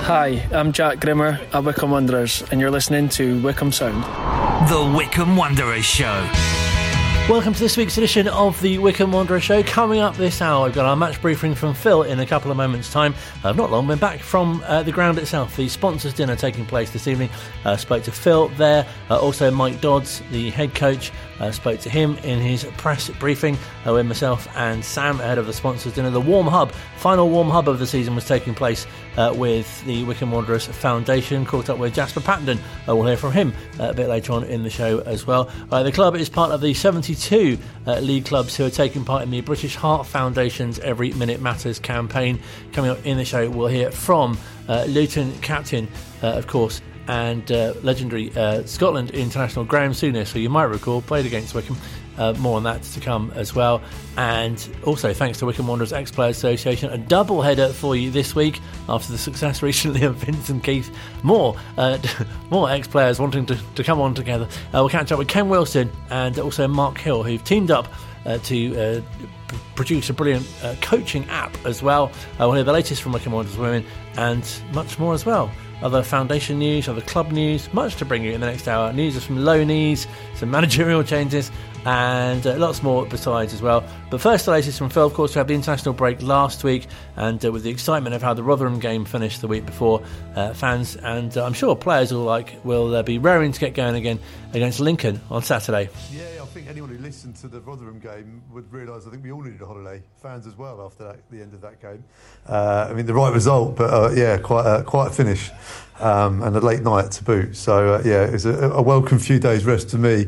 Hi, I'm Jack Grimmer at Wycombe Wanderers, and you're listening to Wycombe Sound. The Wycombe Wanderers Show. Welcome to this week's edition of the Wycombe Wanderers Show. Coming up this hour, we've got our match briefing from Phil in a couple of moments' time. I've not long been back from the ground itself. The sponsors' dinner taking place this evening. Spoke to Phil there. Also Mike Dodds, the head coach, spoke to him in his press briefing with myself and Sam ahead of the sponsors' dinner. The final warm hub of the season was taking place with the Wycombe Wanderers Foundation. Caught up with Jasper Pattenden. We'll hear from him a bit later on in the show as well. The club is part of the 72 league clubs who are taking part in the British Heart Foundation's Every Minute Matters campaign. Coming up in the show, we'll hear from Luton captain, of course, and legendary Scotland international Graham Souness, who you might recall played against Wycombe. More on that to come as well. And also thanks to Wycombe Wanderers Ex-Players Association, a double header for you this week after the success recently of Vincent Keith. More ex-players wanting to come on together. We'll catch up with Ken Wilson and also Mark Hill, who've teamed up to produce a brilliant coaching app as well. We'll hear the latest from Wycombe Wanderers Women and much more as well. Other foundation news, other club news, much to bring you in the next hour. News from loanees, some managerial changes, and lots more besides as well. But first, the latest from Phil. Of course, we had the international break last week, and with the excitement of how the Rotherham game finished the week before, fans and I'm sure players alike will be raring to get going again against Lincoln on Saturday. Yeah, I think anyone who listened to the Rotherham game would realise I think we all needed a holiday, fans as well, after the end of that game. I mean, the right result, but quite a finish. And a late night to boot. So, it was a welcome few days rest to me.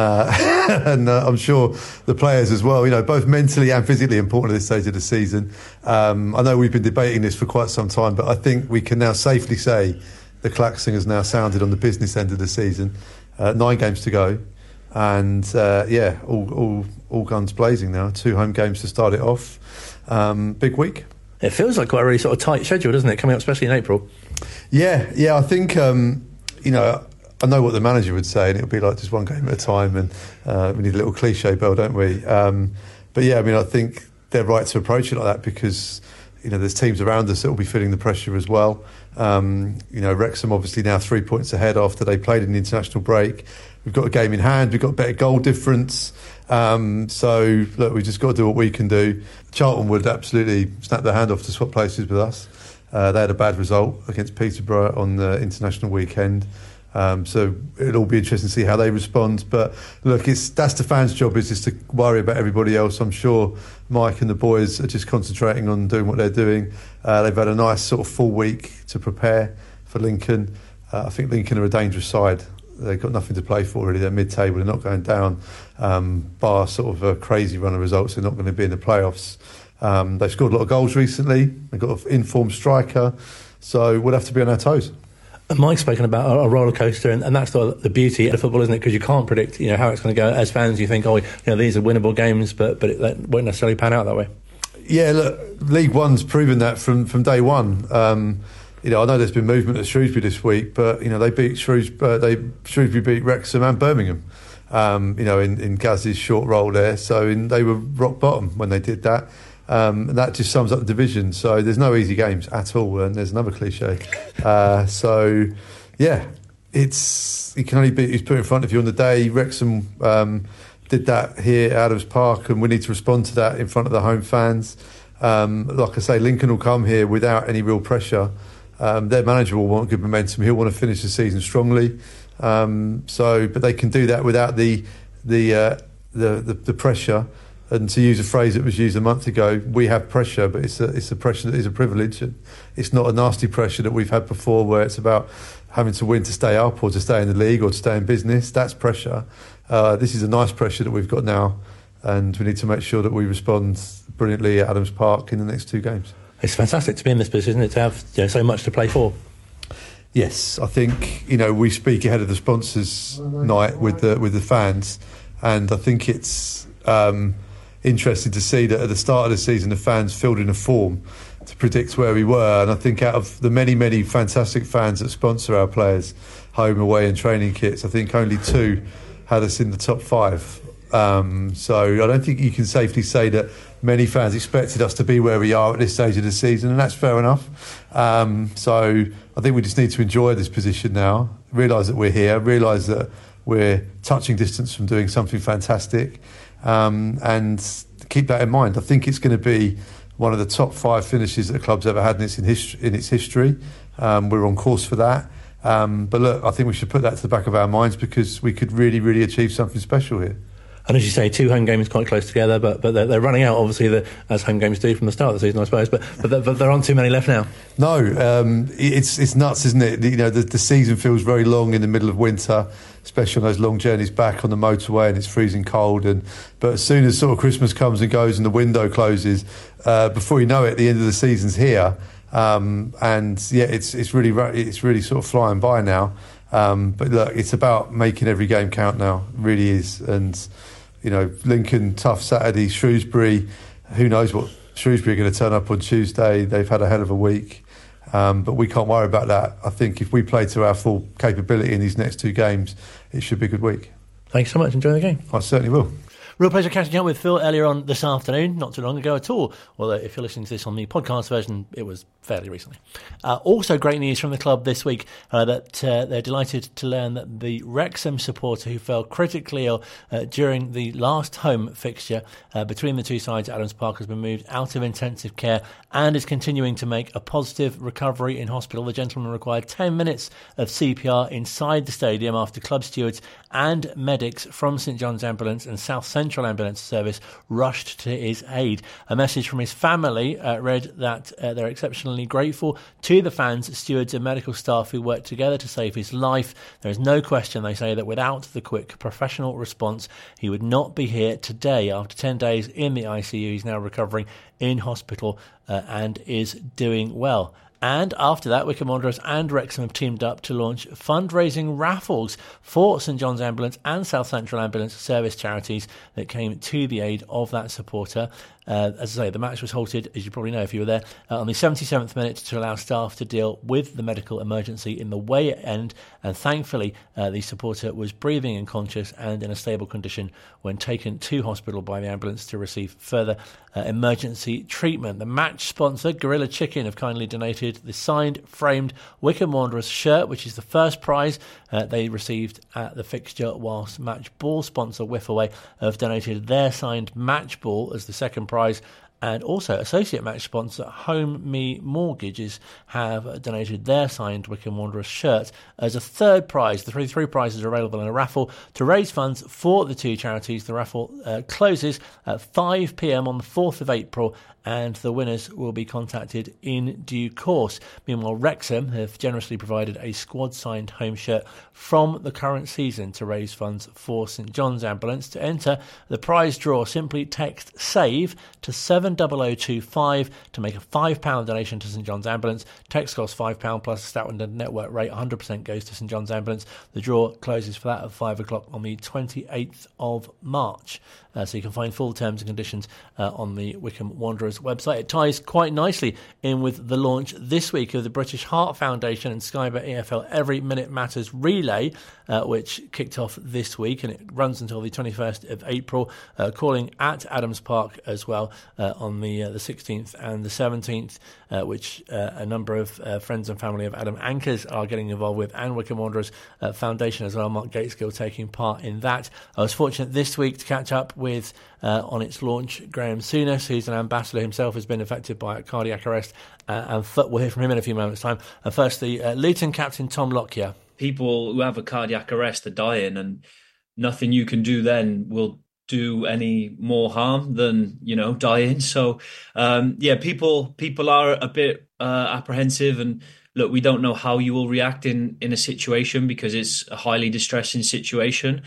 And I'm sure the players as well, both mentally and physically important at this stage of the season. I know we've been debating this for quite some time, but I think we can now safely say the klaxon has now sounded on the business end of the season. 9 games to go. And, all guns blazing now. 2 home games to start it off. Big week. It feels like quite a really sort of tight schedule, doesn't it, coming up, especially in April? Yeah, I think, I know what the manager would say, and it would be like just one game at a time, and we need a little cliche bell, don't we? But yeah, I think they're right to approach it like that because, there's teams around us that will be feeling the pressure as well. Wrexham obviously now 3 points ahead after they played in the international break. We've got a game in hand, we've got better goal difference. So, look, we've just got to do what we can do. Charlton would absolutely snap their hand off to swap places with us. They had a bad result against Peterborough on the international weekend. So it'll all be interesting to see how they respond. But look, that's the fans' job, is just to worry about everybody else. I'm sure Mike and the boys are just concentrating on doing what they're doing. They've had a nice sort of full week to prepare for Lincoln. I think Lincoln are a dangerous side. They've got nothing to play for, really. They're mid-table, they're not going down. Bar sort of a crazy run of results, they're not going to be in the playoffs. They've scored a lot of goals recently. They've got an informed striker. So we'll have to be on our toes. Mike's spoken about a roller coaster, and that's the beauty of football, isn't it? Because you can't predict, how it's going to go. As fans, you think, these are winnable games, but it won't necessarily pan out that way. Yeah, look, League One's proven that from day one. I know there's been movement at Shrewsbury this week, but they beat Shrewsbury beat Wrexham and Birmingham. In Gaz's short role there, so they were rock bottom when they did that. And that just sums up the division. So there's no easy games at all, and there's another cliche. You can only beat who's put in front of you on the day. Wrexham did that here at Adams Park, and we need to respond to that in front of the home fans. Like I say, Lincoln will come here without any real pressure. Their manager will want good momentum. He'll want to finish the season strongly. But they can do that without the pressure. And to use a phrase that was used a month ago, we have pressure, but it's a pressure that is a privilege. And it's not a nasty pressure that we've had before, where it's about having to win to stay up or to stay in the league or to stay in business. That's pressure. This is a nice pressure that we've got now, and we need to make sure that we respond brilliantly at Adams Park in the next 2 games. It's fantastic to be in this position, isn't it, to have so much to play for. Yes, I think we speak ahead of the sponsors' night with the fans, and I think it's interesting to see that at the start of the season the fans filled in a form to predict where we were, and I think out of the many fantastic fans that sponsor our players home, away and training kits, I think only 2 had us in the top 5. So I don't think you can safely say that many fans expected us to be where we are at this stage of the season, and that's fair enough. So I think we just need to enjoy this position now, realise that we're here, realise that we're touching distance from doing something fantastic, and keep that in mind. I think it's going to be one of the top 5 finishes that the club's ever had in its history. We're on course for that. But look, I think we should put that to the back of our minds, because we could really, really achieve something special here. And as you say, 2 home games quite close together, but they're running out, obviously, as home games do from the start of the season, I suppose. But there aren't too many left now. No, it's nuts, isn't it? The season feels very long in the middle of winter, especially on those long journeys back on the motorway, and it's freezing cold. But as soon as sort of Christmas comes and goes and the window closes, before you know it, the end of the season's here. It's really sort of flying by now. But look, it's about making every game count now. It really is. And Lincoln, tough Saturday. Shrewsbury, who knows what Shrewsbury are going to turn up on Tuesday. They've had a hell of a week. But we can't worry about that. I think if we play to our full capability in these next 2 games, it should be a good week. Thanks so much. Enjoy the game. I certainly will. Real pleasure catching up with Phil earlier on this afternoon, not too long ago at all. Although if you're listening to this on the podcast version, it was fairly recently. Also great news from the club this week that they're delighted to learn that the Wrexham supporter who fell critically ill during the last home fixture between the two sides at Adams Park has been moved out of intensive care and is continuing to make a positive recovery in hospital. The gentleman required 10 minutes of CPR inside the stadium after club stewards and medics from St John's Ambulance and South Central Ambulance Service rushed to his aid. A message from his family read that they're exceptionally grateful to the fans, stewards and medical staff who worked together to save his life. There is no question, they say, that without the quick professional response, he would not be here today. After 10 days in the ICU, he's now recovering in hospital and is doing well. And after that, Wycombe Wanderers and Wrexham have teamed up to launch fundraising raffles for St John's Ambulance and South Central Ambulance Service charities that came to the aid of that supporter. As I say, the match was halted, as you probably know if you were there, on the 77th minute to allow staff to deal with the medical emergency in the way end. And thankfully, the supporter was breathing and conscious and in a stable condition when taken to hospital by the ambulance to receive further emergency treatment. The match sponsor, Gorilla Chicken, have kindly donated the signed, framed Wycombe Wanderers shirt, which is the first prize they received at the fixture, whilst match ball sponsor Whiffaway have donated their signed match ball as the second prize. And also, associate match sponsor Home Me Mortgages have donated their signed Wycombe Wanderers shirt as a third prize. The three prizes are available in a raffle to raise funds for the two charities. The raffle closes at 5 p.m. on the 4th of April, and the winners will be contacted in due course. Meanwhile, Wrexham have generously provided a squad-signed home shirt from the current season to raise funds for St John's Ambulance. To enter the prize draw, simply text SAVE to 70025 to make a £5 donation to St John's Ambulance. Text costs £5 plus a Statland network rate. 100% goes to St John's Ambulance. The draw closes for that at 5 o'clock on the 28th of March. So you can find full terms and conditions on the Wycombe Wanderers website. It ties quite nicely in with the launch this week of the British Heart Foundation and Sky Bet EFL Every Minute Matters relay, which kicked off this week, and it runs until the 21st of April, calling at Adams Park as well on the 16th and the 17th, which a number of friends and family of Adam Anchors are getting involved with, and Wycombe Wanderers Foundation as well. Mark Gateskill taking part in that. I was fortunate this week to catch up with, on its launch, Graham Souness, who's an ambassador himself, has been affected by a cardiac arrest, and we'll hear from him in a few moments' time. Firstly, Luton captain Tom Lockyer. People who have a cardiac arrest are dying, and nothing you can do then will do any more harm than, dying. So, people are a bit apprehensive, and look, we don't know how you will react in a situation because it's a highly distressing situation.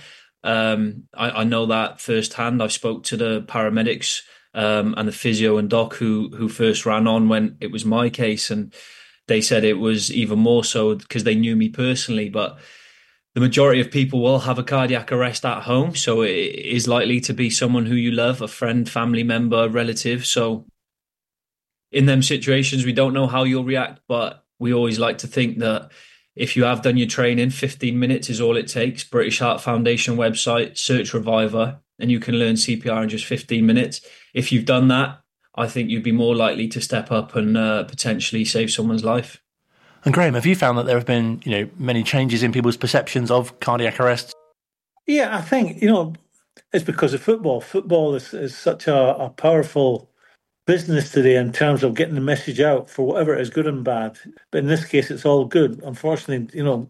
I know that firsthand. I spoke to the paramedics and the physio and doc who first ran on when it was my case, and they said it was even more so because they knew me personally. But the majority of people will have a cardiac arrest at home, so it is likely to be someone who you love, a friend, family member, relative. So in them situations, we don't know how you'll react, but we always like to think that if you have done your training, 15 minutes is all it takes. British Heart Foundation website, search Reviver. and you can learn CPR in just 15 minutes. If you've done that, I think you'd be more likely to step up and potentially save someone's life. And Graham, have you found that there have been, many changes in people's perceptions of cardiac arrest? Yeah, I think, it's because of football. Football is such a powerful business today in terms of getting the message out for whatever it is, good and bad. But in this case, it's all good. Unfortunately,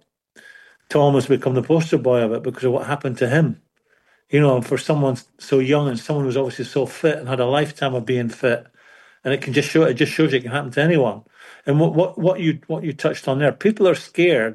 Tom has become the poster boy of it because of what happened to him. For someone so young and someone who's obviously so fit and had a lifetime of being fit, and it just shows you it can happen to anyone. And what you touched on there, people are scared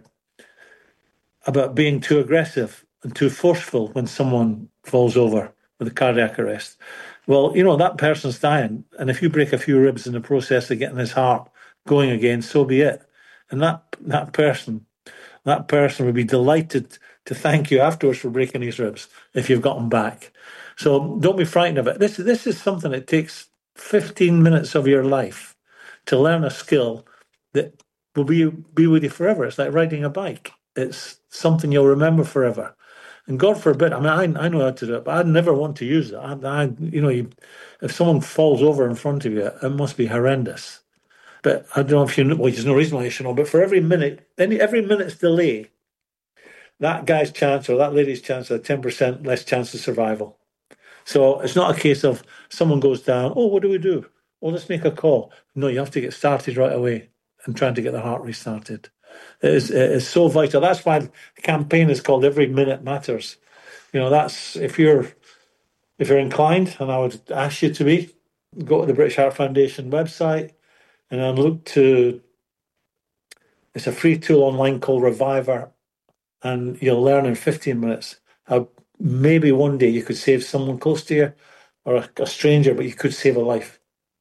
about being too aggressive and too forceful when someone falls over with a cardiac arrest. Well, that person's dying, and if you break a few ribs in the process of getting his heart going again, so be it. And that person would be delighted to thank you afterwards for breaking his ribs if you've got him back. So don't be frightened of it. This is something that takes 15 minutes of your life to learn a skill that will be with you forever. It's like riding a bike. It's something you'll remember forever. And God forbid, I know how to do it, but I'd never want to use it. If someone falls over in front of you, it must be horrendous. But I don't know if you know, there's no reason why you should know, but for every minute's delay, that guy's chance or that lady's chance has 10% less chance of survival. So it's not a case of someone goes down, oh, what do we do? Well, let's make a call. No, you have to get started right away and trying to get the heart restarted. It is so vital. That's why the campaign is called Every Minute Matters. That's if you're inclined, and I would ask you to be, go to the British Heart Foundation website and then look to, it's a free tool online called Reviver, and you'll learn in 15 minutes how maybe one day you could save someone close to you or a stranger, but you could save a life.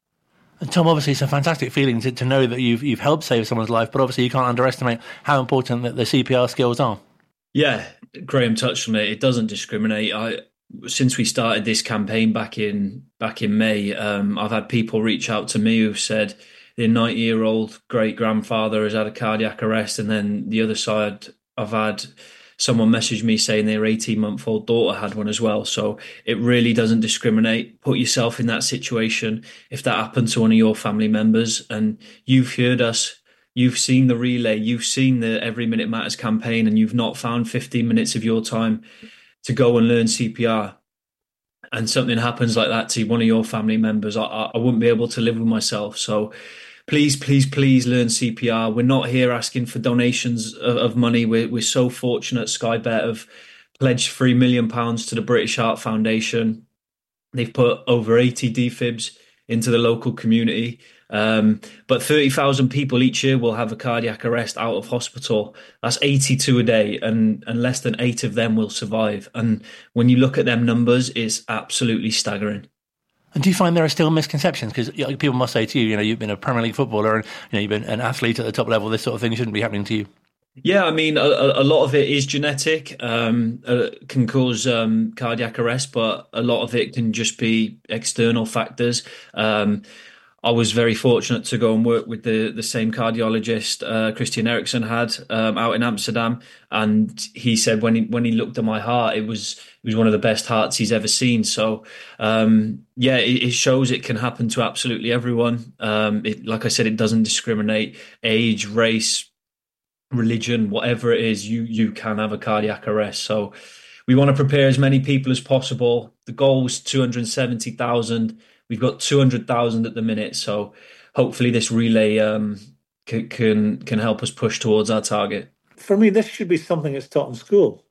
And Tom, obviously it's a fantastic feeling to know that you've helped save someone's life, but obviously you can't underestimate how important that the CPR skills are. Yeah, Graham touched on it. It doesn't discriminate. Since we started this campaign back in May, I've had people reach out to me who've said their 90-year-old great-grandfather has had a cardiac arrest, and then the other side, I've had someone message me saying their 18-month-old daughter had one as well. So it really doesn't discriminate. Put yourself in that situation. If that happened to one of your family members and you've heard us, you've seen the relay, you've seen the Every Minute Matters campaign, and you've not found 15 minutes of your time to go and learn CPR, and something happens like that to one of your family members, I wouldn't be able to live with myself. So please, please, please learn CPR. We're not here asking for donations of money. We're so fortunate. Sky Bet have pledged £3 million to the British Heart Foundation. They've put over 80 defibs into the local community. But 30,000 people each year will have a cardiac arrest out of hospital. That's 82 a day, and less than 8 of them will survive. And when you look at them numbers, it's absolutely staggering. And do you find there are still misconceptions? Because people must say to you, you've been a Premier League footballer and you've been an athlete at the top level, this sort of thing shouldn't be happening to you. Yeah, I mean, a lot of it is genetic, can cause cardiac arrest, but a lot of it can just be external factors. I was very fortunate to go and work with the same cardiologist Christian Eriksen had out in Amsterdam, and he said when he looked at my heart, it was one of the best hearts he's ever seen. So it shows it can happen to absolutely everyone. Like I said, it doesn't discriminate age, race, religion, whatever it is. You can have a cardiac arrest. So we want to prepare as many people as possible. The goal was 270,000. We've got 200,000 at the minute, so hopefully this relay can help us push towards our target. For me, this should be something that's taught in school.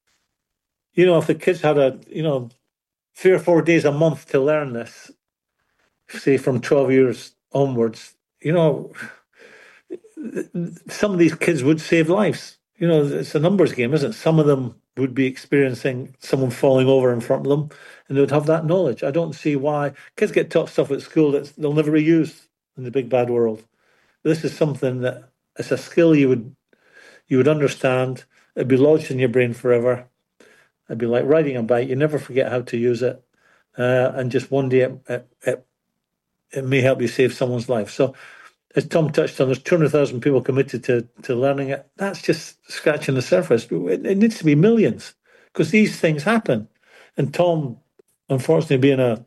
If the kids had 3 or 4 days a month to learn this, say from 12 years onwards, some of these kids would save lives. It's a numbers game, isn't it? Some of them would be experiencing someone falling over in front of them, and they would have that knowledge. I don't see why kids get taught stuff at school that they'll never reuse in the big bad world. This is something that it's a skill you would understand. It'd be lodged in your brain forever. It'd be like riding a bike. You never forget how to use it, and just one day it may help you save someone's life. So, as Tom touched on, there's 200,000 people committed to learning it. That's just scratching the surface. It needs to be millions, because these things happen. And Tom unfortunately being a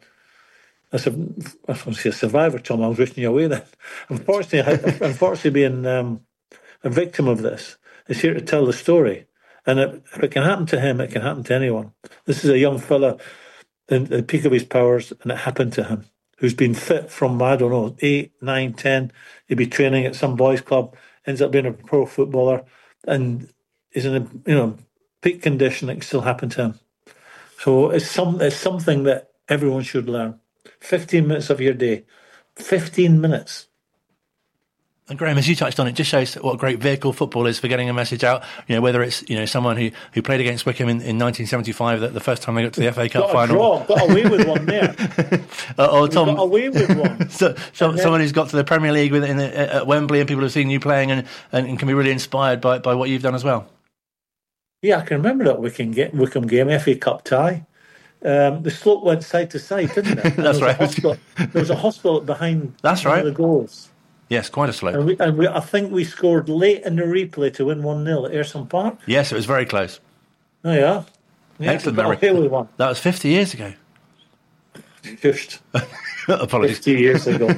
survivor, Tom, I was wishing you away then. Unfortunately being a victim of this is here to tell the story. And if it can happen to him, it can happen to anyone. This is a young fella in the peak of his powers, and it happened to him, who's been fit from, I don't know, 8, 9, 10. He'd be training at some boys' club, ends up being a pro footballer, and is in a peak condition. It can still happen to him. So it's something that everyone should learn. 15 minutes of your day. 15 minutes. And Graham, as you touched on, it just shows what a great vehicle football is for getting a message out. Whether it's someone who played against Wickham in 1975, the first time they got to the FA Cup final, got away with one there. Or Tom, got away with one. Someone who's got to the Premier League at Wembley, and people have seen you playing and can be really inspired by what you've done as well. Yeah, I can remember that Wickham game, FA Cup tie. The slope went side to side, didn't it? That's right. There was a hospital behind. That's right. The goals. Yes, quite a slope. And I think we scored late in the replay to win 1-0 at Ayresome Park. Yes, it was very close. Oh, yeah. Excellent memory. That was 50 years ago. Just apologies. 50 years ago.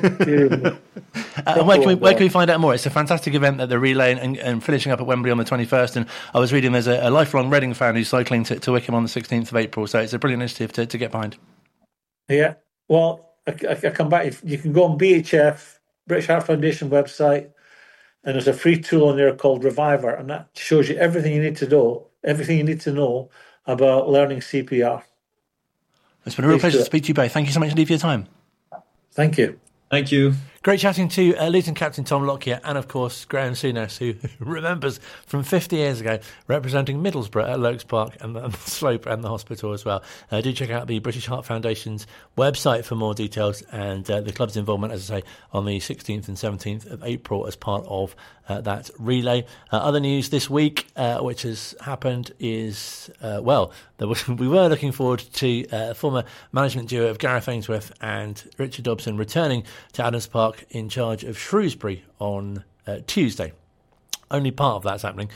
Where can we find out more? It's a fantastic event at the Relay and finishing up at Wembley on the 21st. And I was reading there's a lifelong Reading fan who's cycling to Wickham on the 16th of April. So it's a brilliant initiative to get behind. Yeah. Well, I come back. You can go on BHF, British Heart Foundation website, and there's a free tool on there called Reviver, and that shows you everything you need to know about learning CPR. It's been a real pleasure to speak to you both. Thank you so much indeed for your time. Thank you. Thank you. Great chatting to Luton captain Tom Lockyer and, of course, Graham Souness, who remembers from 50 years ago representing Middlesbrough at Lokes Park and the Slope and the hospital as well. Do check out the British Heart Foundation's website for more details and the club's involvement, as I say, on the 16th and 17th of April as part of that relay. Other news this week, which has happened, is, we were looking forward to former management duo of Gareth Ainsworth and Richard Dobson returning to Adams Park in charge of Shrewsbury on Tuesday. Only part of that's happening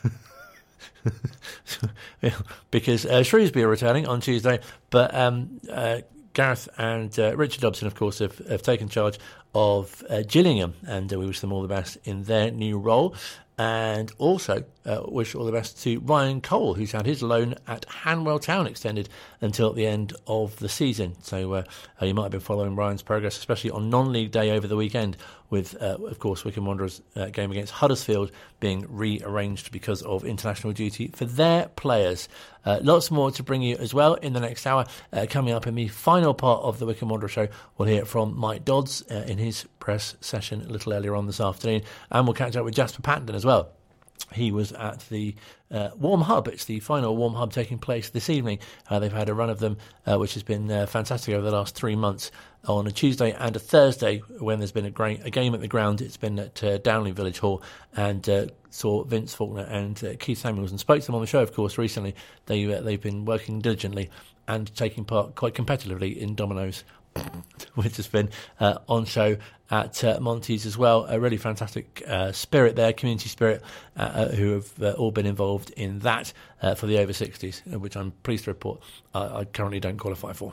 because Shrewsbury are returning on Tuesday, but Gareth and Richard Dobson, of course, have taken charge of Gillingham, and we wish them all the best in their new role. And also wish all the best to Ryan Cole, who's had his loan at Hanwell Town extended until the end of the season. So you might have been following Ryan's progress, especially on non-league day over the weekend, with, of course, Wycombe Wanderers' game against Huddersfield being rearranged because of international duty for their players. Lots more to bring you as well in the next hour. Coming up in the final part of the Wycombe Wanderers show, we'll hear from Mike Dodds in his press session a little earlier on this afternoon, and we'll catch up with Jasper Patton as well. He was at the Warm Hub. It's the final Warm Hub taking place this evening. They've had a run of them, which has been fantastic over the last 3 months. On a Tuesday and a Thursday, when there's been a game at the ground, it's been at Downley Village Hall, and saw Vince Faulkner and Keith Samuels, and spoke to them on the show, of course, recently. They've been working diligently and taking part quite competitively in dominoes, which has been on show at Monty's as well. A really fantastic spirit there, community spirit, who have all been involved in that for the over 60s, which I'm pleased to report I currently don't qualify for.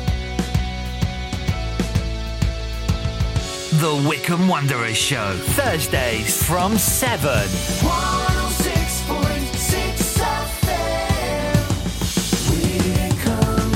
The Wycombe Wanderers Show, Thursdays from 7. 106.6 FM, Wycombe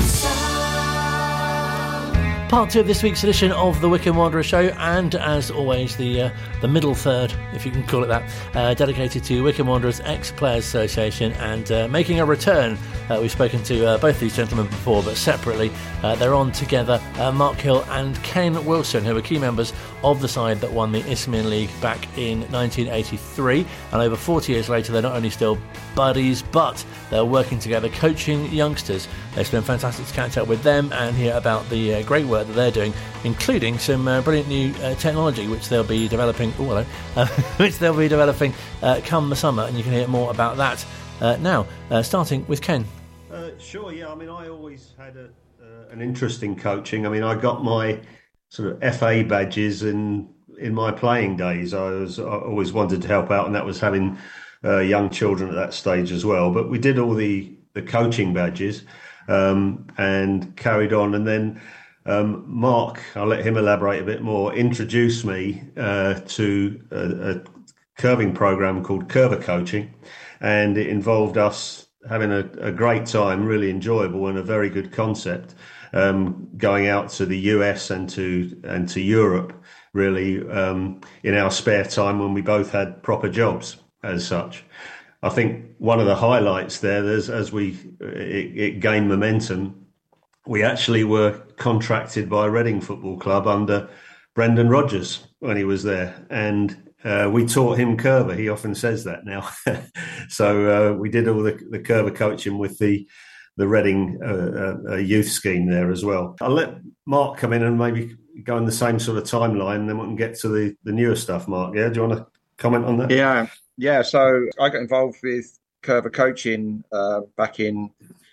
Sound. Part 2 of this week's edition of the Wycombe Wanderers Show, and as always, the middle third, if you can call it that, dedicated to Wycombe Wanderers Ex-Players Association, and making a return. We've spoken to both these gentlemen before, but separately. They're on together, Mark Hill and Ken Wilson, who were key members of the side that won the Isthmian League back in 1983. And over 40 years later, they're not only still buddies, but they're working together, coaching youngsters. It's been fantastic to catch up with them and hear about the great work that they're doing, including some brilliant new technology which they'll be developing. Come the summer, and you can hear more about that now. Starting with Ken. Sure, yeah. I mean, I always had an interest in coaching. I mean, I got my sort of FA badges in my playing days. I always wanted to help out, and that was having young children at that stage as well. But we did all the coaching badges. and carried on. And then Mark, I'll let him elaborate a bit more, introduced me to a curving program called Curver Coaching, and it involved us having a great time, really enjoyable, and a very good concept, going out to the US and to Europe, really, in our spare time when we both had proper jobs as such. I think one of the highlights there, as it gained momentum, we actually were contracted by Reading Football Club under Brendan Rodgers when he was there, and we taught him curver. He often says that now. So we did all the curver coaching with the Reading youth scheme there as well. I'll let Mark come in and maybe go in the same sort of timeline, and then we can get to the newer stuff. Mark, yeah, do you want to comment on that? Yeah. So I got involved with curver coaching back in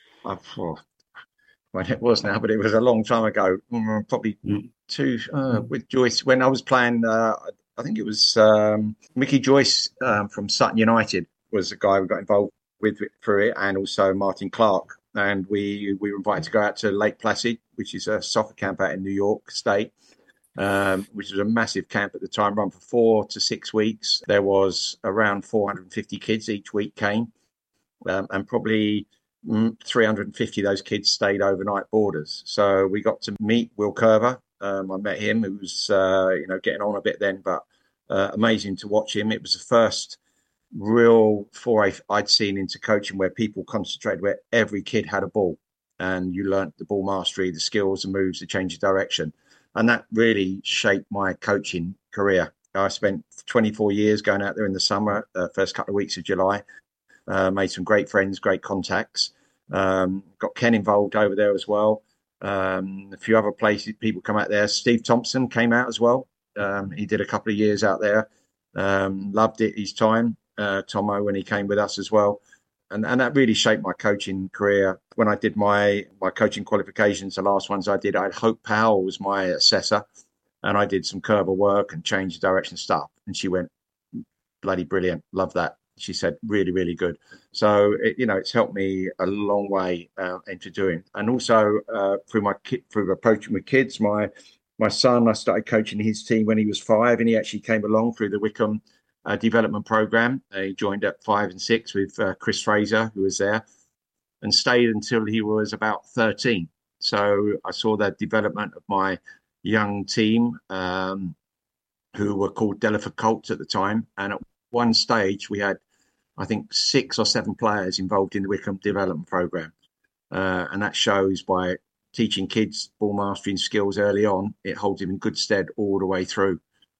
when it was now, but it was a long time ago. Probably with Joyce when I was playing. I think it was Mickey Joyce from Sutton United was the guy we got involved with through it, and also Martin Clark. And we were invited to go out to Lake Placid, which is a soccer camp out in New York State, which was a massive camp at the time, run for 4 to 6 weeks. There was around 450 kids each week came, and probably 350 of those kids stayed overnight boarders. So we got to meet Will Curver. I met him, who was getting on a bit then, but amazing to watch him. It was the first real foray I'd seen into coaching where people concentrated, where every kid had a ball and you learnt the ball mastery, the skills, the moves, the change of direction. And that really shaped my coaching career. I spent 24 years going out there in the summer, first couple of weeks of July, made some great friends, great contacts, got Ken involved over there as well. A few other places, people come out there. Steve Thompson came out as well. He did a couple of years out there. Loved it, his time. Tomo, when he came with us as well. And that really shaped my coaching career. When I did my coaching qualifications, the last ones I did, I had Hope Powell was my assessor, and I did some curver work and change of direction stuff. And she went, bloody brilliant. Love that. She said, really, really good. So, it's helped me a long way into doing. And also through approaching with kids, my son, I started coaching his team when he was 5, and he actually came along through the Wickham development program. He joined at 5 and 6 with Chris Fraser, who was there, and stayed until he was about 13. So I saw the development of my young team, who were called Delaford Colts at the time. And at one stage, we had, I think, 6 or 7 players involved in the Wickham development program. And that shows by teaching kids ball mastering skills early on, it holds them in good stead all the way through.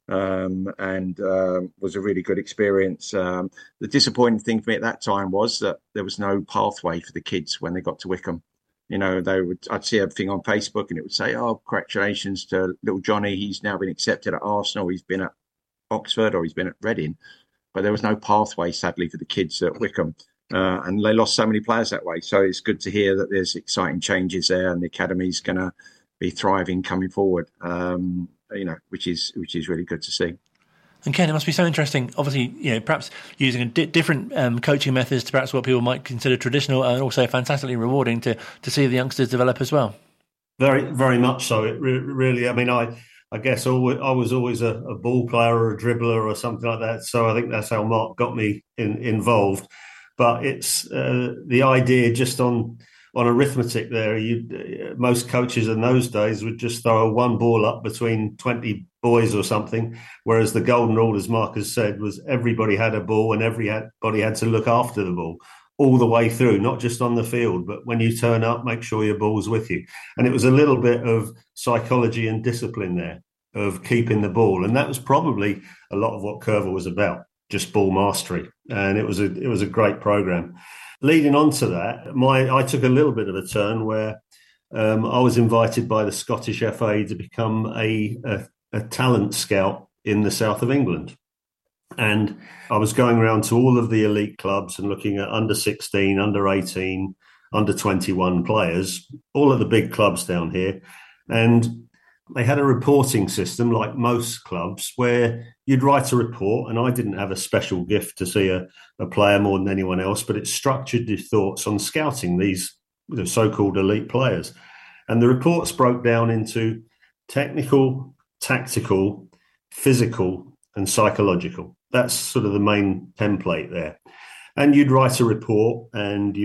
And was a really good experience. The disappointing thing for me at that time was that there was no pathway for the kids when they got to Wickham. I'd see everything on Facebook and it would say, "Oh, congratulations to little Johnny. He's now been accepted at Arsenal. He's been at Oxford or he's been at Reading." But there was no pathway, sadly, for the kids at Wickham. And they lost so many players that way. So it's good to hear that there's exciting changes there and the academy's going to be thriving coming forward. Which is really good to see. And Ken, it must be so interesting. Obviously, perhaps using different coaching methods to perhaps what people might consider traditional, and also fantastically rewarding to see the youngsters develop as well. Very, very much so. It really. I mean, I guess I was always a ball player or a dribbler or something like that. So I think that's how Mark got me involved. But it's the idea just on arithmetic there. Most coaches in those days would just throw one ball up between 20 boys or something, whereas the golden rule, as Mark has said, was everybody had a ball and everybody had to look after the ball all the way through, not just on the field, but when you turn up, make sure your ball's with you. And it was a little bit of psychology and discipline there of keeping the ball. And that was probably a lot of what Curver was about, just ball mastery. And it was a great program. Leading on to that, I took a little bit of a turn where I was invited by the Scottish FA to become a talent scout in the south of England. And I was going around to all of the elite clubs and looking at under 16, under 18, under 21 players, all of the big clubs down here. And they had a reporting system like most clubs where you'd write a report, and I didn't have a special gift to see a player more than anyone else, but it structured your thoughts on scouting these the so-called elite players. And the reports broke down into technical, tactical, physical, and psychological. That's sort of the main template there. And you'd write a report, and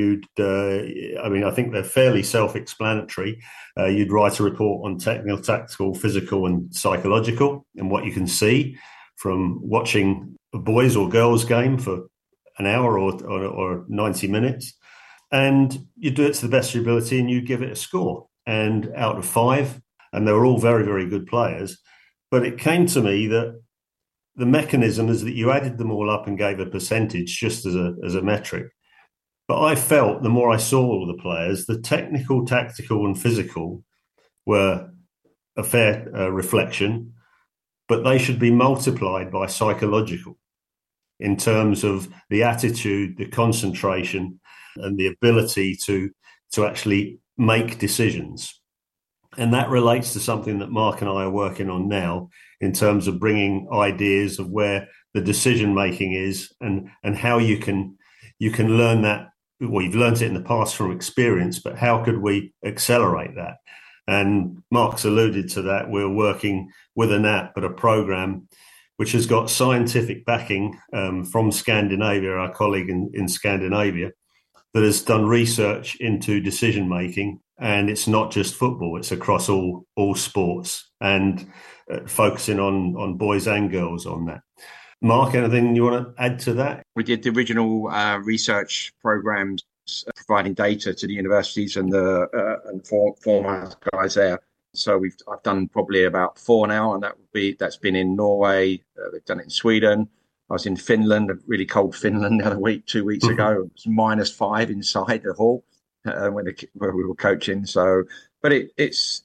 I think they're fairly self-explanatory. You'd write a report on technical, tactical, physical, and psychological, and what you can see from watching a boys' or girls' game for an hour or 90 minutes. And you do it to the best of your ability, and you give it a score. And out of 5, and they were all very, very good players, but it came to me that the mechanism is that you added them all up and gave a percentage just as a metric. But I felt the more I saw all the players, the technical, tactical, and physical were a fair reflection, but they should be multiplied by psychological in terms of the attitude, the concentration, and the ability to actually make decisions. And that relates to something that Mark and I are working on now in terms of bringing ideas of where the decision making is and how you can learn that. Well, you've learned it in the past from experience, but how could we accelerate that? And Mark's alluded to that. We're working with an app, but a program which has got scientific backing from Scandinavia, our colleague in Scandinavia, that has done research into decision making. And it's not just football; it's across all sports, and focusing on boys and girls on that. Mark, anything you want to add to that? We did the original research programs providing data to the universities and the former guys there. So I've done probably about 4 now, and that's been in Norway. We've done it in Sweden. I was in Finland, a really cold Finland the other week, 2 weeks ago. It was -5 inside the hall where we were coaching. So, but it's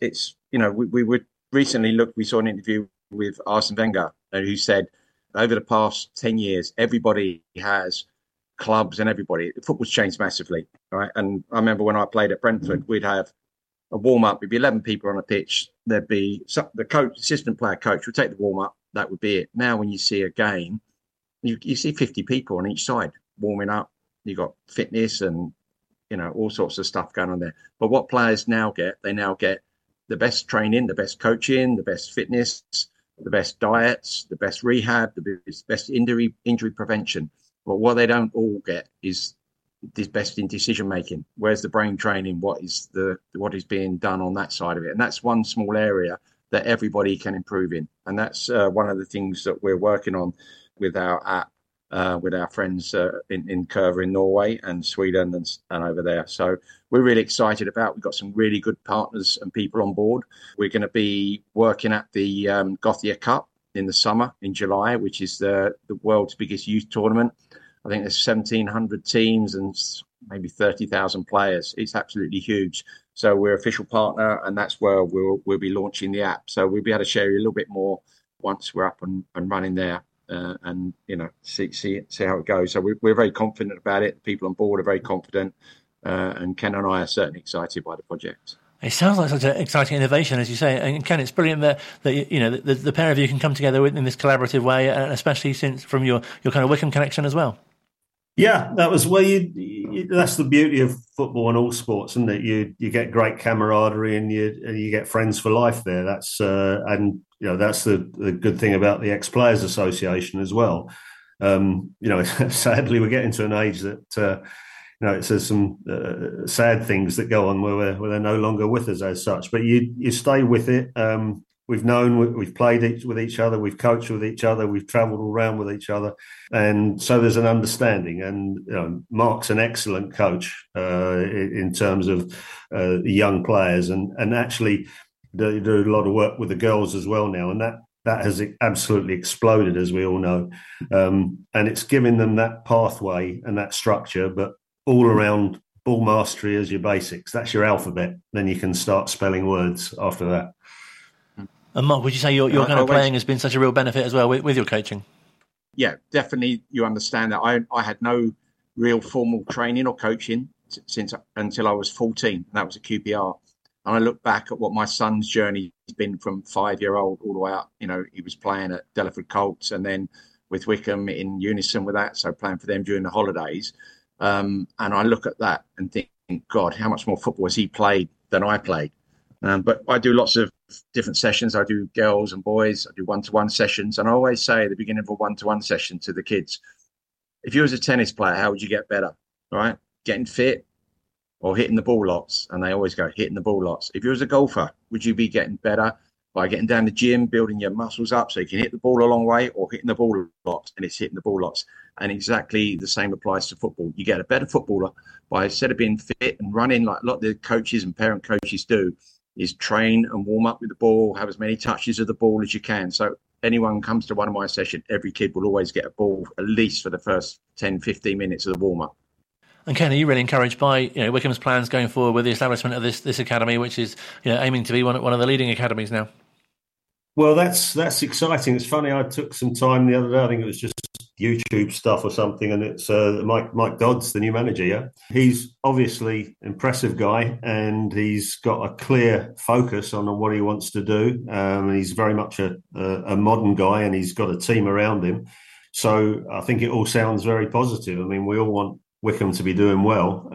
we would recently we saw an interview with Arsene Wenger, who said over the past 10 years, everybody has clubs and football's changed massively, right? And I remember when I played at Brentford, we'd have a warm-up, it'd be 11 people on a pitch. There'd be the coach, assistant player coach would take the warm-up. That would be it. Now, when you see a game, you see 50 people on each side warming up. You got fitness and, all sorts of stuff going on there. But what players now get, they now get the best training, the best coaching, the best fitness, the best diets, the best rehab, the best injury prevention. But what they don't all get is this best in decision making. Where's the brain training? What is being done on that side of it? And that's one small area that everybody can improve in. And that's one of the things that we're working on with our app, with our friends in Curva in Norway and Sweden and over there. So we're really excited about. We've got some really good partners and people on board. We're going to be working at the Gothia Cup in the summer in July, which is the world's biggest youth tournament. I think there's 1,700 teams and maybe 30,000 players. It's absolutely huge. So we're official partner, and that's where we'll be launching the app. So we'll be able to share you a little bit more once we're up and running there, and see how it goes. So we're very confident about it. The people on board are very confident, and Ken and I are certainly excited by the project. It sounds like such an exciting innovation, as you say. And Ken, it's brilliant that the pair of you can come together in this collaborative way, and especially since from your kind of Wycombe connection as well. Yeah, that was where that's the beauty of football and all sports, isn't it? You get great camaraderie and you get friends for life there. That's that's the good thing about the Ex-Players Association as well. Sadly, we're getting to an age that there's some sad things that go on where they're no longer with us as such. But you stay with it. We've played with each other, we've coached with each other, we've travelled all around with each other, and so there's an understanding. And Mark's an excellent coach in terms of the young players, and actually do a lot of work with the girls as well now, and that has absolutely exploded, as we all know, and it's giving them that pathway and that structure, but all around ball mastery as your basics. That's your alphabet. Then you can start spelling words after that. And Mark, would you say your kind of playing has been such a real benefit as well with your coaching? Yeah, definitely. You understand that I had no real formal training or coaching until I was 14. That was at QPR. And I look back at what my son's journey has been from 5-year-old all the way up. He was playing at Delaford Colts and then with Wycombe in unison with that. So playing for them during the holidays. And I look at that and think, God, how much more football has he played than I played? But I do lots of different sessions. I do girls and boys. I do one-to-one sessions. And I always say at the beginning of a one-to-one session to the kids, if you was a tennis player, how would you get better? Right? Getting fit or hitting the ball lots? And they always go, hitting the ball lots. If you was a golfer, would you be getting better by getting down the gym, building your muscles up so you can hit the ball a long way, or hitting the ball lots? And it's hitting the ball lots. And exactly the same applies to football. You get a better footballer by, instead of being fit and running like a lot of the coaches and parent coaches do, is train and warm up with the ball, have as many touches of the ball as you can. So anyone comes to one of my sessions, every kid will always get a ball at least for the first 10, 15 minutes of the warm up. And Ken, are you really encouraged by Wycombe's plans going forward with the establishment of this academy, which is aiming to be one of the leading academies now? Well, that's exciting. It's funny. I took some time the other day. I think it was just YouTube stuff or something, and it's Mike Dodds, the new manager. Yeah, he's obviously an impressive guy, and he's got a clear focus on what he wants to do. And he's very much a modern guy, and he's got a team around him. So I think it all sounds very positive. I mean, we all want Wycombe to be doing well.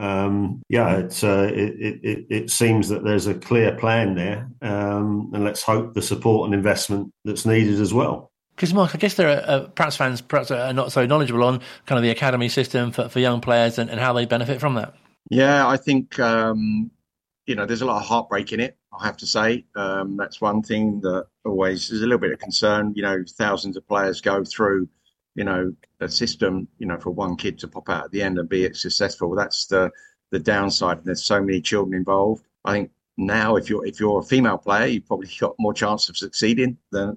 It seems that there's a clear plan there, and let's hope the support and investment that's needed as well. Because, Mark, I guess there are perhaps fans are not so knowledgeable on kind of the academy system for young players and how they benefit from that. Yeah, I think, there's a lot of heartbreak in it, I have to say. That's one thing that always is a little bit of concern. Thousands of players go through, a system, for one kid to pop out at the end and be successful. That's the downside. And there's so many children involved. I think now, if you're a female player, you've probably got more chance of succeeding than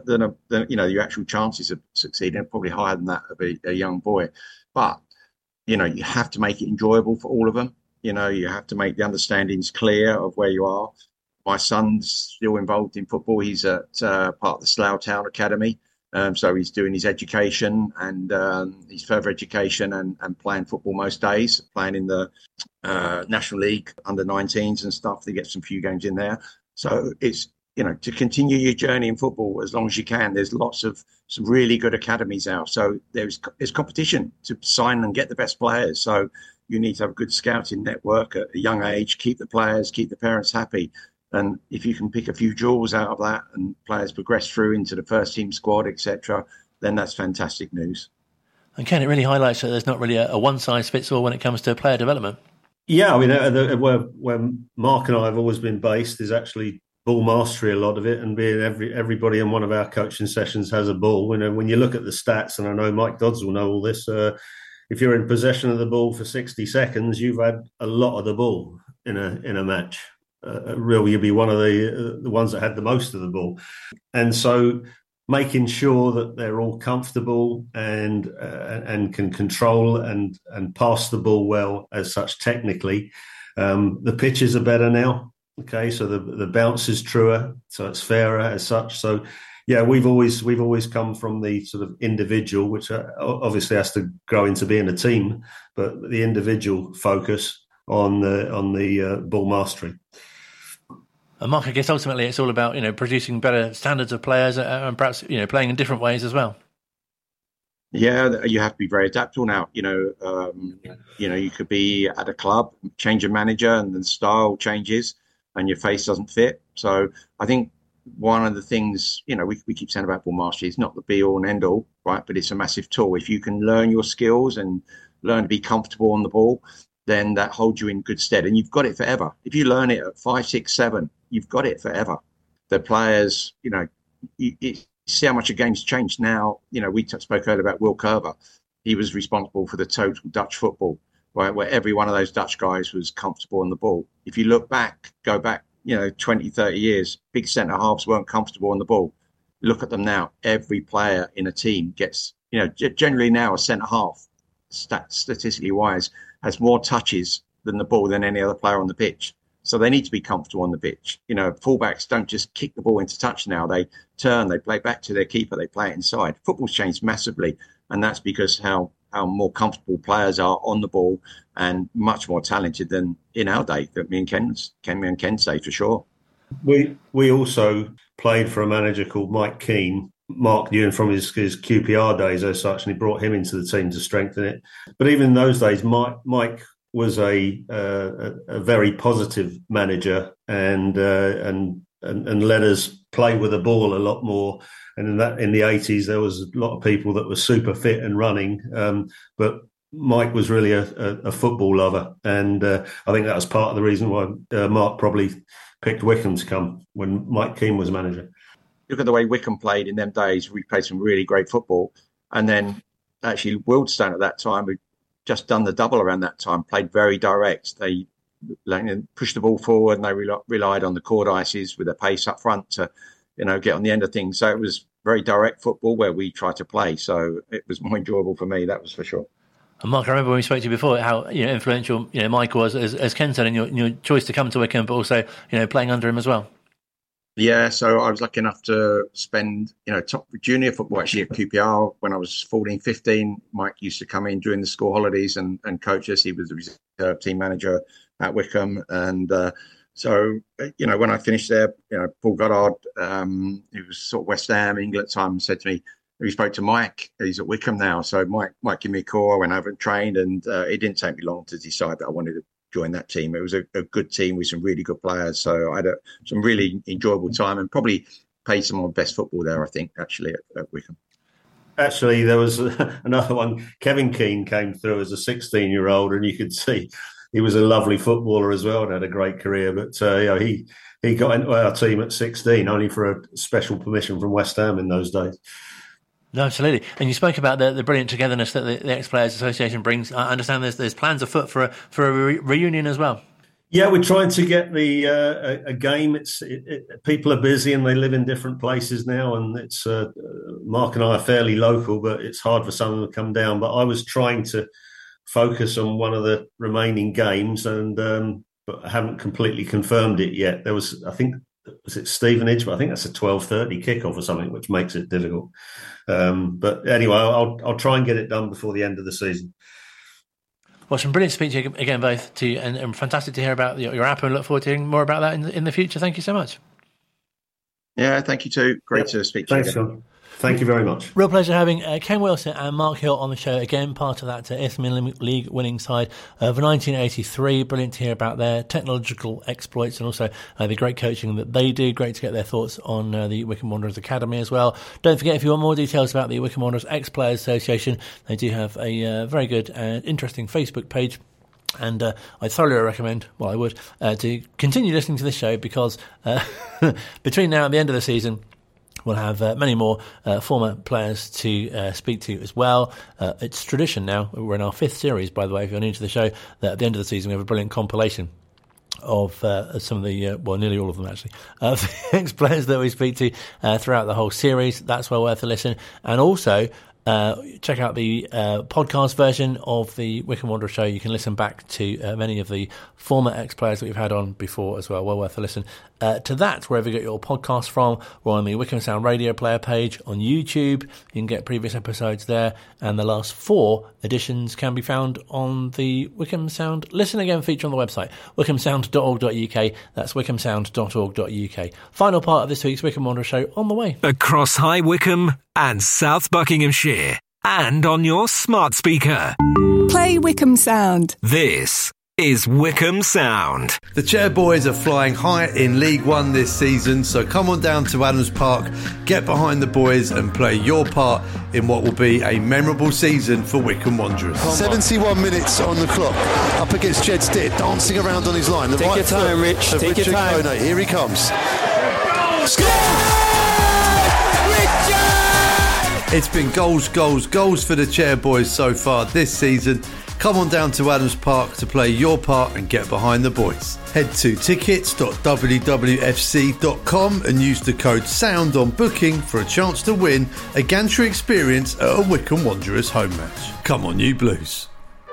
your actual chances of succeeding are probably higher than that of a young boy. But you have to make it enjoyable for all of them. You have to make the understandings clear of where you are. My son's still involved in football. He's at part of the Slough Town Academy. So he's doing his education and his further education and playing football most days, playing in the National League under 19s and stuff. They get some few games in there. So it's, to continue your journey in football as long as you can. There's lots of some really good academies out. So there's competition to sign and get the best players. So you need to have a good scouting network at a young age, keep the players, keep the parents happy. And if you can pick a few jewels out of that and players progress through into the first team squad, etc., then that's fantastic news. And Ken, it really highlights that there's not really a one-size-fits-all when it comes to player development. Yeah, I mean, where Mark and I have always been based is actually ball mastery, a lot of it, and being everybody in one of our coaching sessions has a ball. When you look at the stats, and I know Mike Dodds will know all this, if you're in possession of the ball for 60 seconds, you've had a lot of the ball in a match. Really, you'll be one of the ones that had the most of the ball. And so making sure that they're all comfortable and can control and pass the ball well as such technically. The pitches are better now. Okay, so the bounce is truer, so it's fairer as such. So yeah, we've always come from the sort of individual, which obviously has to grow into being a team, but the individual focus on the ball mastery. And Mark, I guess ultimately it's all about producing better standards of players and perhaps playing in different ways as well. Yeah, you have to be very adaptable now. You could be at a club, change a manager, and the style changes, and your face doesn't fit. So I think one of the things we keep saying about ball mastery is not the be all and end all, right? But it's a massive tool. If you can learn your skills and learn to be comfortable on the ball, then that holds you in good stead, and you've got it forever. If you learn it at 5, 6, 7, you've got it forever. The players, you see how much a game's changed now. We spoke earlier about Will Kerber. He was responsible for the total Dutch football, right, where every one of those Dutch guys was comfortable on the ball. If you go back, 20, 30 years, big centre halves weren't comfortable on the ball. Look at them now. Every player in a team gets, generally now a centre half, statistically wise, has more touches than the ball than any other player on the pitch. So they need to be comfortable on the pitch. Fullbacks don't just kick the ball into touch now. They turn, they play back to their keeper, they play it inside. Football's changed massively, and that's because how more comfortable players are on the ball and much more talented than in our day, that me and Ken say for sure. We also played for a manager called Mike Keane. Mark knew him from his QPR days as such, and he brought him into the team to strengthen it. But even in those days, Mike was a very positive manager and let us play with the ball a lot more. And in the 80s, there was a lot of people that were super fit and running, but Mike was really a football lover, and I think that was part of the reason why Mark probably picked Wycombe to come when Mike Keane was manager. Look at the way Wycombe played in them days. We played some really great football, and then actually Wealdstone at that time, we'd just done the double around that time, played very direct. They pushed the ball forward, and they relied on the Cordices with their pace up front to get on the end of things. So it was very direct football where we tried to play. So it was more enjoyable for me, that was for sure. And Mark, I remember when we spoke to you before how influential Mike was, as Ken said, in your choice to come to Wycombe, but also playing under him as well. Yeah, so I was lucky enough to spend top junior football actually at QPR when I was 14, 15. Mike used to come in during the school holidays and coach us. He was the reserve team manager at Wycombe, and so when I finished there, Paul Goddard, who was sort of West Ham England at the time, said to me, we spoke to Mike, he's at Wycombe now. So Mike gave me a call, I went over and trained, and it didn't take me long to decide that I wanted to join that team. It was a good team with some really good players. So I had some really enjoyable time and probably played some of my best football there, I think, actually, at Wycombe. Actually, there was another one. Kevin Keane came through as a 16-year-old, and you could see he was a lovely footballer as well and had a great career. But he got into our team at 16 only for a special permission from West Ham in those days. No, absolutely. And you spoke about the brilliant togetherness that the Ex-Players Association brings. I understand there's plans afoot for a reunion as well. Yeah, we're trying to get a game. People are busy and they live in different places now, and it's Mark and I are fairly local, but it's hard for some of them to come down. But I was trying to focus on one of the remaining games, and but I haven't completely confirmed it yet. There was, I think, was it Stevenage? But I think that's a 12:30 kickoff or something, which makes it difficult. But anyway, I'll try and get it done before the end of the season. Well, some brilliant speech again, both to you, and fantastic to hear about your app, and look forward to hearing more about that in the future. Thank you so much. Yeah, thank you too. Great to speak to you. Thanks, Sean. Thank you very much. Real pleasure having Ken Wilson and Mark Hill on the show again, part of that Isthmian League winning side of 1983. Brilliant to hear about their technological exploits and also the great coaching that they do. Great to get their thoughts on the Wycombe Wanderers Academy as well. Don't forget, if you want more details about the Wycombe Wanderers Ex-Players Association, they do have a very good and interesting Facebook page. And I thoroughly recommend, I would, to continue listening to this show because between now and the end of the season, we'll have many more former players to speak to as well. It's tradition now. We're in our 5th series, by the way, if you're new to the show, that at the end of the season we have a brilliant compilation of some of the, nearly all of them actually, of the ex-players that we speak to throughout the whole series. That's well worth a listen. And also, check out the podcast version of the Wycombe Wanderers show. You can listen back to many of the former ex-players that we've had on before as well. Well worth a listen to that, wherever you get your podcast from. We're on the Wycombe Sound Radio Player page on YouTube. You can get previous episodes there, and the last 4 editions can be found on the Wycombe Sound Listen Again feature on the website, wycombesound.org.uk. That's wycombesound.org.uk. Final part of this week's Wycombe Wanderers show on the way. Across High Wycombe and South Buckinghamshire, and on your smart speaker. Play Wycombe Sound. This is Wycombe Sound. The Chairboys are flying high in League One this season, so come on down to Adams Park, get behind the boys and play your part in what will be a memorable season for Wycombe Wanderers. 71 minutes on the clock, up against Jed Stitt, dancing around on his line. The Take your time, Rich. Take your time. Kone. Here he comes. It's been goals for the Chairboys so far this season. Come on down to Adams Park to play your part and get behind the boys. Head to tickets.wwfc.com and use the code SOUND on booking for a chance to win a gantry experience at a Wycombe Wanderers home match. Come on, you Blues.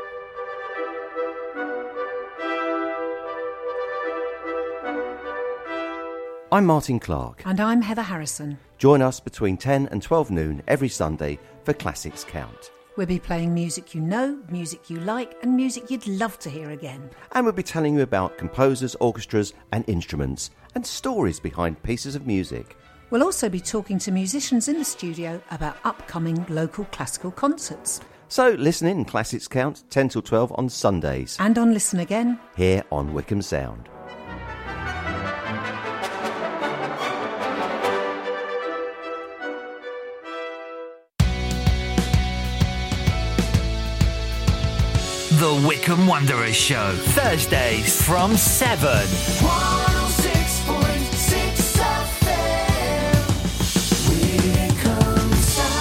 I'm Martin Clark. And I'm Heather Harrison. Join us between 10 and 12 noon every Sunday for Classics Count. We'll be playing music you know, music you like, and music you'd love to hear again. And we'll be telling you about composers, orchestras and instruments, and stories behind pieces of music. We'll also be talking to musicians in the studio about upcoming local classical concerts. So listen in, Classics Count, 10 till 12 on Sundays. And on Listen Again. Here on Wickham Sound. The Wickham Wanderers Show, Thursdays from 7. 106.6 FM, Wickham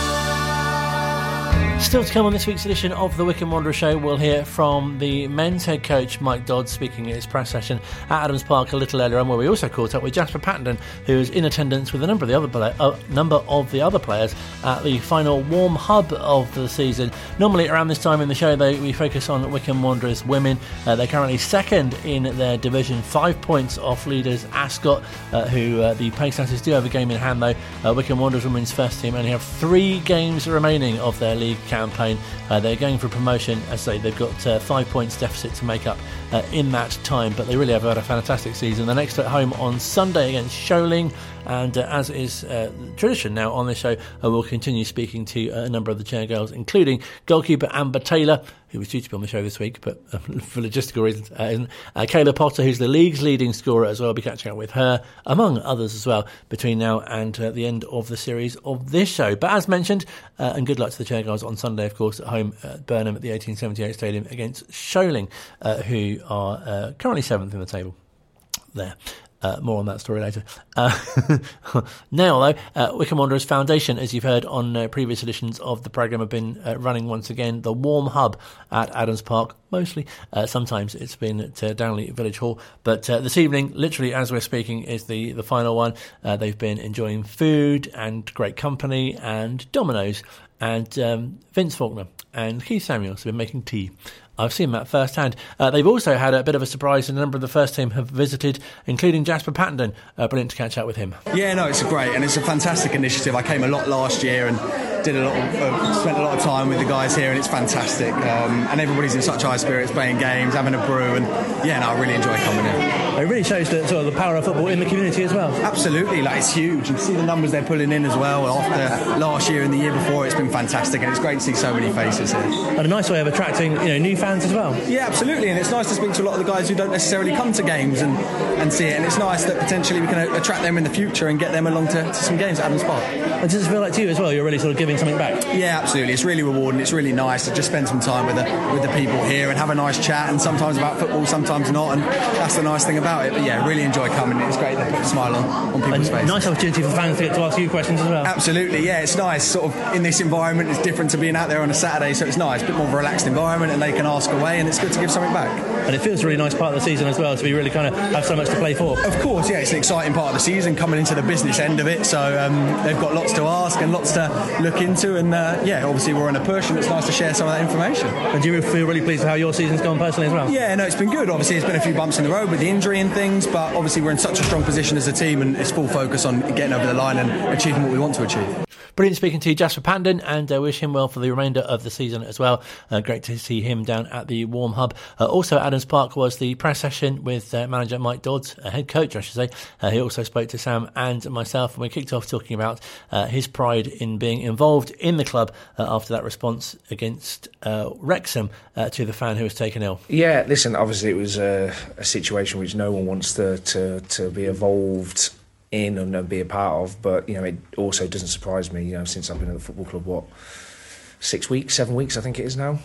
Sound. Still to come on this week's edition of the Wickham Wanderers Show, we'll hear from the men's head coach Mike Dodds speaking at his press session at Adams Park a little earlier on, where we also caught up with Jasper Pattenden, who was in attendance with a number of the other players at the final warm hub of the season. Normally around this time in the show, though, we focus on Wickham Wanderers women. They're currently second in their division, 5 points off leaders Ascot, who the Pacesetters do have a game in hand, though. Wickham Wanderers women's first team only have 3 games remaining of their league campaign. They're going for promotion. As I say, they've got 5 points deficit to make up in that time, but they really have had a fantastic season. They're next at home on Sunday against Sholing, and as is tradition now on this show, we'll continue speaking to a number of the chair girls, including goalkeeper Amber Taylor, who was due to be on the show this week, but for logistical reasons isn't. Kayla Potter, who's the league's leading scorer as well. I'll be catching up with her, among others as well, between now and the end of the series of this show. But as mentioned, and good luck to the chair girls on Sunday, of course, at home at Burnham at the 1878 Stadium against Sholing, who are currently 7th in the table there. More on that story later. Now, though, Wickham Wanderers Foundation, as you've heard on previous editions of the programme, have been running once again the warm hub at Adams Park, mostly. Sometimes it's been at Downley Village Hall. But this evening, literally as we're speaking, is the final one. They've been enjoying food and great company and Domino's. And Vince Faulkner and Keith Samuels have been making tea. I've seen that firsthand. They've also had a bit of a surprise, and a number of the first team have visited, including Jasper Pattenden. Brilliant to catch up with him. Yeah, no, it's great, and it's a fantastic initiative. I came a lot last year and spent a lot of time with the guys here, and it's fantastic. And everybody's in such high spirits, playing games, having a brew, and yeah, no, I really enjoy coming here. It really shows the power of football in the community as well. Absolutely, it's huge. You can see the numbers they're pulling in as well. After last year and the year before, it's been fantastic, and it's great to see so many faces here. And a nice way of attracting, new fans as well. Yeah, absolutely, and it's nice to speak to a lot of the guys who don't necessarily come to games and see it, and it's nice that potentially we can attract them in the future and get them along to some games at Adams Park. And does it feel like to you as well, you're really sort of giving something back? Yeah, absolutely. It's really rewarding. It's really nice to just spend some time with the people here and have a nice chat, and sometimes about football, sometimes not, and that's the nice thing about it. But yeah, really enjoy coming. It's great to put a smile on people's faces. Nice opportunity for fans to get to ask you questions as well. Absolutely, yeah, it's nice. Sort of in this environment, it's different to being out there on a Saturday, so it's nice, a bit more of a relaxed environment, and they can ask away, and it's good to give something back. And it feels a really nice part of the season as well, to be really kind of have so much to play for. Of course, yeah, it's an exciting part of the season coming into the business end of it, so they've got lots to ask and lots to look into, and yeah, obviously we're on a push, and it's nice to share some of that information. And do you feel really pleased with how your season's gone personally as well? Yeah, no, it's been good. Obviously there's been a few bumps in the road with the injury and things, but obviously we're in such a strong position as a team, and it's full focus on getting over the line and achieving what we want to achieve. Brilliant speaking to Jasper Pattenden, and wish him well for the remainder of the season as well. Great to see him down at the warm hub. Also at Adams Park was the press session with manager Mike Dodds, head coach I should say. He also spoke to Sam and myself, and we kicked off talking about his pride in being involved in the club after that response against Wrexham to the fan who was taken ill. Yeah, listen, obviously it was a situation which no one wants to be involved in and be a part of, but it also doesn't surprise me, since I've been at the football club 7 weeks I think it is now.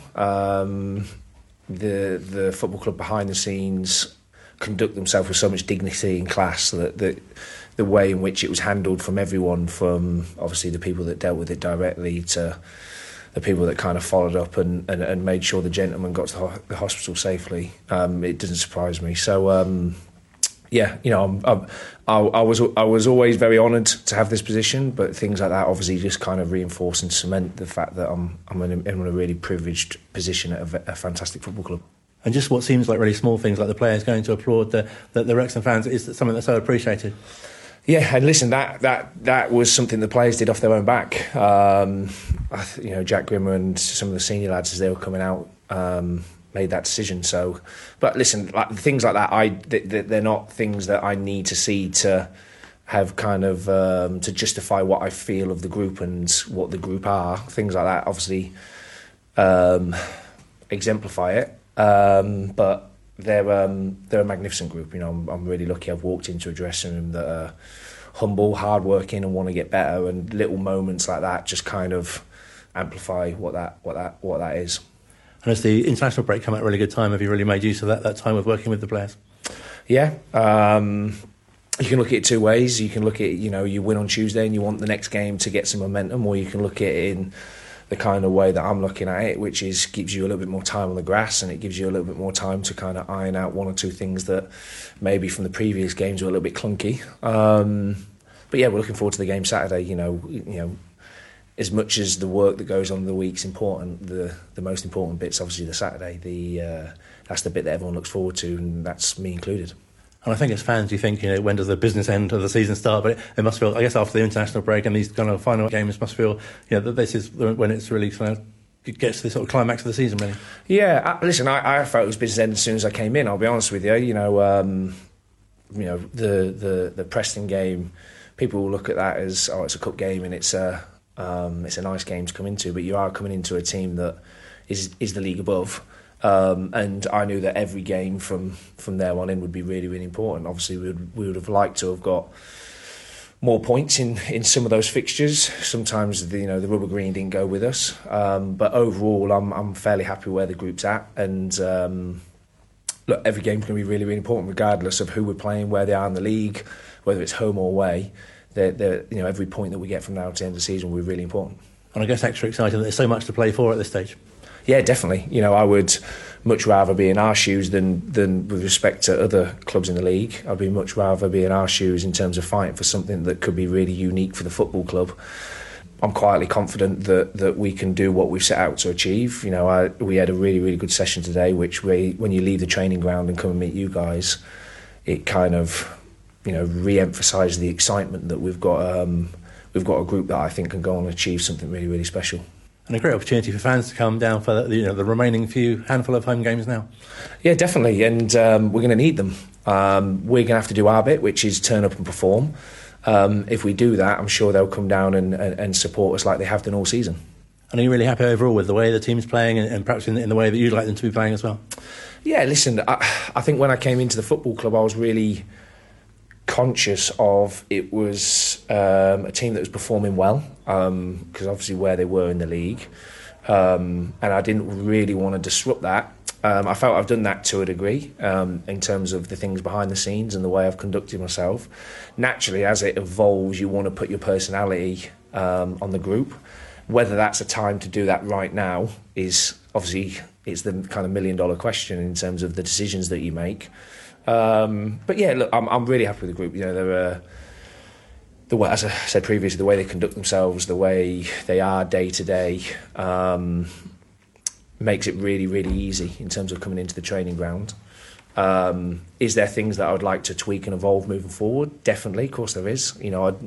The football club behind the scenes conduct themselves with so much dignity and class that the way in which it was handled from everyone, from obviously the people that dealt with it directly to the people that kind of followed up and made sure the gentleman got to the hospital safely, it doesn't surprise me. So yeah, I was always very honoured to have this position, but things like that obviously just kind of reinforce and cement the fact that I'm in a really privileged position at a fantastic football club. And just what seems like really small things, like the players going to applaud the Wrexham fans, is something that's so appreciated. Yeah, and listen, that was something the players did off their own back. Jack Grimmer and some of the senior lads, as they were coming out, made that decision. So, but listen, things like that, they're not things that I need to see to have kind of to justify what I feel of the group and what the group are. Things like that, obviously, exemplify it. But they're a magnificent group. You know, I'm really lucky. I've walked into a dressing room that are humble, hardworking, and want to get better. And little moments like that just kind of amplify what that is. And has the international break come at a really good time? Have you really made use of that time of working with the players? Yeah. You can look at it two ways. You can look at, you know, you win on Tuesday and you want the next game to get some momentum, or you can look at it in the kind of way that I'm looking at it, which is gives you a little bit more time on the grass, and it gives you a little bit more time to kind of iron out one or two things that maybe from the previous games were a little bit clunky. But yeah, we're looking forward to the game Saturday. You know, as much as the work that goes on in the week's important, the most important bit's obviously the Saturday. That's the bit that everyone looks forward to, and that's me included. And I think as fans, you think, you know, when does the business end of the season start? But it must feel, I guess, after the international break and these kind of final games, must feel, you know, that this is when it's really kind of it gets to the sort of climax of the season, really. Yeah, listen, I felt it was business end as soon as I came in. I'll be honest with you. You know, the Preston game, people will look at that as, oh, it's a cup game and it's a nice game to come into, but you are coming into a team that is the league above. And I knew that every game from there on in would be really, really important. Obviously, we would have liked to have got more points in some of those fixtures. Sometimes the rubber green didn't go with us, but overall, I'm fairly happy where the group's at. And look, every game's going to be really, really important, regardless of who we're playing, where they are in the league, whether it's home or away. Every point that we get from now to the end of the season will be really important. And I guess extra exciting that there's so much to play for at this stage. Yeah, definitely. You know, I would much rather be in our shoes than with respect to other clubs in the league. I'd be much rather be in our shoes in terms of fighting for something that could be really unique for the football club. I'm quietly confident that we can do what we've set out to achieve. You know, we had a really, really good session today, which when you leave the training ground and come and meet you guys, it kind of, you know, re-emphasised the excitement that we've got a group that I think can go on and achieve something really, really special. And a great opportunity for fans to come down for the remaining handful of home games now. Yeah, definitely, and we're going to need them. We're going to have to do our bit, which is turn up and perform. If we do that, I'm sure they'll come down and support us like they have done all season. And are you really happy overall with the way the team's playing and perhaps in the way that you'd like them to be playing as well? Yeah, listen, I think when I came into the football club, I was really conscious of it was a team that was performing well, because obviously where they were in the league, and I didn't really want to disrupt that. I felt I've done that to a degree in terms of the things behind the scenes and the way I've conducted myself. Naturally, as it evolves, you want to put your personality on the group. Whether that's a time to do that right now is obviously, it's the kind of $1 million question in terms of the decisions that you make. But yeah, look, I'm really happy with the group. You know, they're the way, as I said previously, the way they conduct themselves, the way they are day to day, makes it really, really easy in terms of coming into the training ground. Is there things that I would like to tweak and evolve moving forward? Definitely, of course there is.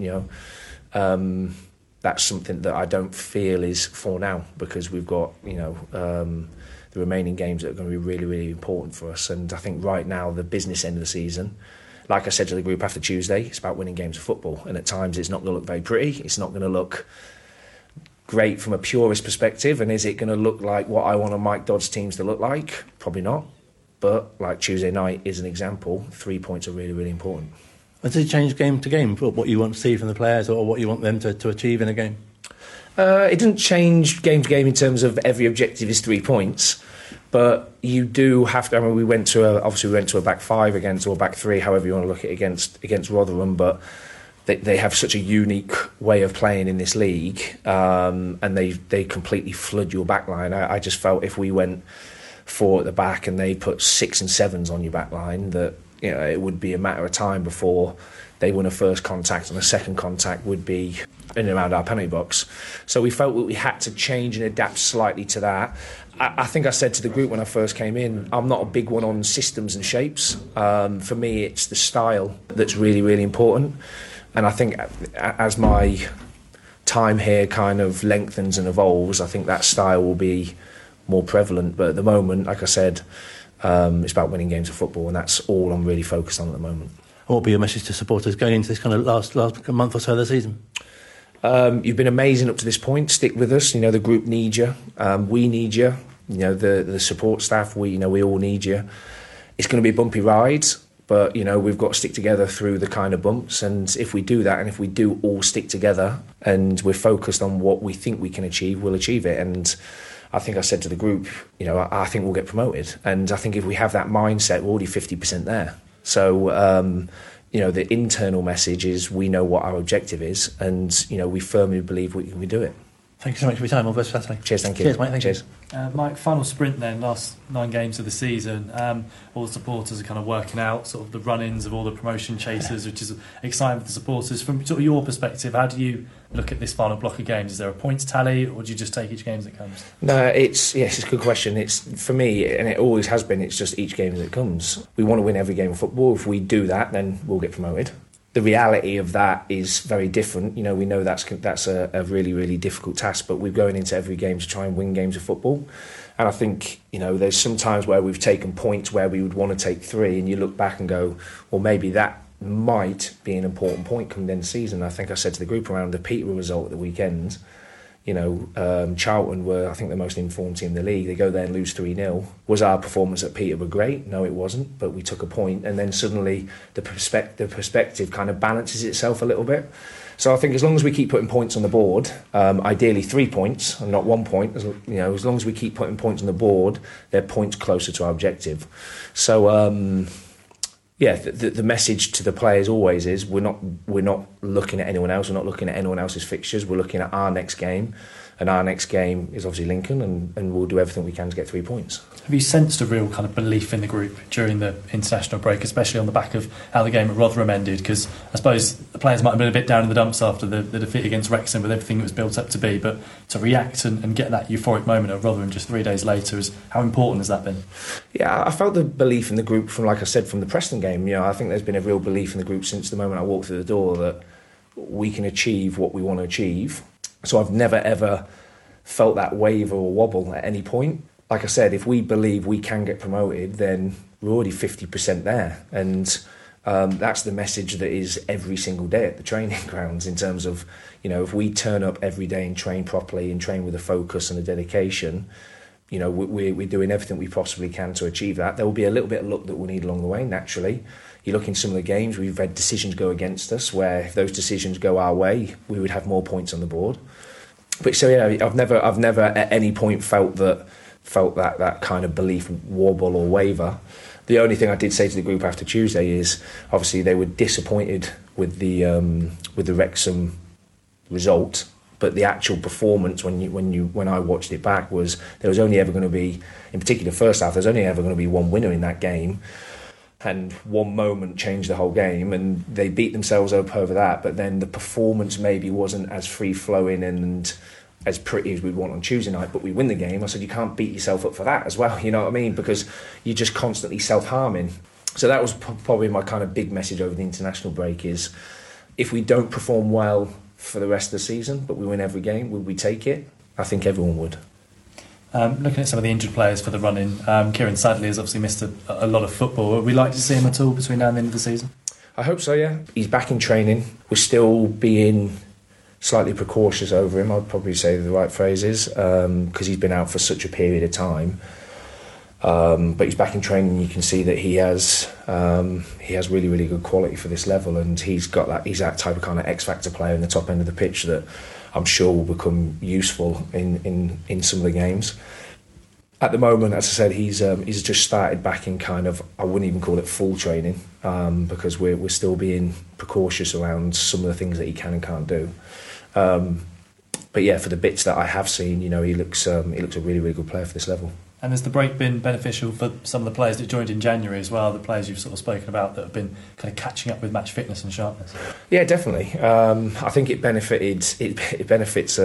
That's something that I don't feel is for now, because we've got the remaining games that are going to be really, really important for us. And I think right now, the business end of the season, like I said to the group after Tuesday, it's about winning games of football. And at times it's not going to look very pretty. It's not going to look great from a purist perspective. And is it going to look like what I want Mike Dodd's teams to look like? Probably not. But like Tuesday night is an example, 3 points are really, really important. And does it change game to game for what you want to see from the players or what you want them to achieve in a game? It doesn't change game to game in terms of every objective is 3 points, but you do have to. I mean, we went to a back five against, or back three, however you want to look at it, against Rotherham, but they have such a unique way of playing in this league, and they completely flood your back line. I just felt if we went 4 at the back and they put 6 and 7s on your back line, that it would be a matter of time before they won a first contact, and a second contact would be in and around our penalty box. So we felt that we had to change and adapt slightly to that. I think I said to the group when I first came in, I'm not a big one on systems and shapes. For me, it's the style that's really, really important. And I think as my time here kind of lengthens and evolves, I think that style will be more prevalent. But at the moment, like I said, it's about winning games of football, and that's all I'm really focused on at the moment. What will be your message to supporters going into this kind of last month or so of the season? You've been amazing up to this point. Stick with us. You know, the group needs you. We need you. You know, the support staff, we all need you. It's going to be bumpy rides, but, you know, we've got to stick together through the kind of bumps. And if we do that, and if we do all stick together and we're focused on what we think we can achieve, we'll achieve it. And I think I said to the group, you know, I think we'll get promoted. And I think if we have that mindset, we're already 50% there. So, you know, the internal message is we know what our objective is, and, you know, we firmly believe we can do it. Thank you so much for your time. All the best for Saturday. Cheers, thank you. Cheers, mate. Thank Cheers. Mike, final sprint then, last 9 games of the season. All the supporters are kind of working out sort of the run-ins of all the promotion chasers, which is exciting for the supporters. From sort of your perspective, how do you look at this final block of games? Is there a points tally, or do you just take each game as it comes? No, it's a good question. It's, for me, and it always has been, it's just each game as it comes. We want to win every game of football. If we do that, then we'll get promoted. The reality of that is very different. You know, we know that's a really, really difficult task, but we're going into every game to try and win games of football. And I think, you know, there's some times where we've taken points where we would want to take 3, and you look back and go, well, maybe that might be an important point come the end of the season. I think I said to the group around the Peterborough result at the weekend, you know, Charlton were, I think, the most informed team in the league. They go there and lose 3-0. Was our performance at Peterborough great? No, it wasn't, but we took a point, and then suddenly the perspective kind of balances itself a little bit. So I think as long as we keep putting points on the board, ideally 3 points and not 1 point, as long as we keep putting points on the board, they're points closer to our objective. So the message to the players always is we're not looking at anyone else. We're not looking at anyone else's fixtures. We're looking at our next game, and our next game is obviously Lincoln, and we'll do everything we can to get 3 points. Have you sensed a real kind of belief in the group during the international break, especially on the back of how the game at Rotherham ended? Because I suppose the players might have been a bit down in the dumps after the defeat against Wrexham with everything it was built up to be, but to react and get that euphoric moment at Rotherham just 3 days later, how important has that been? Yeah, I felt the belief in the group from, like I said, from the Preston game. You know, I think there's been a real belief in the group since the moment I walked through the door that we can achieve what we want to achieve. So I've never ever felt that waver or wobble at any point. Like I said, if we believe we can get promoted, then we're already 50% there. And that's the message that is every single day at the training grounds, in terms of, you know, if we turn up every day and train properly and train with a focus and a dedication, you know, we're doing everything we possibly can to achieve that. There will be a little bit of luck that we'll need along the way, naturally. You look in some of the games, we've had decisions go against us, where if those decisions go our way, we would have more points on the board. But so yeah, I've never at any point felt that kind of belief wobble or waver. The only thing I did say to the group after Tuesday is, obviously they were disappointed with the Wrexham result, but the actual performance when I watched it back was there was only ever going to be, in particular first half, there's only ever going to be one winner in that game. And one moment changed the whole game, and they beat themselves up over that. But then the performance maybe wasn't as free-flowing and as pretty as we'd want on Tuesday night, but we win the game. I said, you can't beat yourself up for that as well, you know what I mean? Because you're just constantly self-harming. So that was probably my kind of big message over the international break is, if we don't perform well for the rest of the season, but we win every game, would we take it? I think everyone would. Looking at some of the injured players for the run-in, Kieran Sadley has obviously missed a lot of football. Would we like to see him at all between now and the end of the season? I hope so, yeah. He's back in training. We're still being slightly precautious over him, I'd probably say the right phrase is, because he's been out for such a period of time. But he's back in training, and you can see that he has really, really good quality for this level, and he's that type of kind of X-factor player in the top end of the pitch that I'm sure will become useful in some of the games. At the moment, as I said, he's just started back in kind of, I wouldn't even call it full training, because we're still being precautious around some of the things that he can and can't do. But yeah, for the bits that I have seen, you know, he looks a really, really good player for this level. And has the break been beneficial for some of the players that joined in January as well, the players you've sort of spoken about that have been kind of catching up with match fitness and sharpness? Yeah, definitely. I think it benefits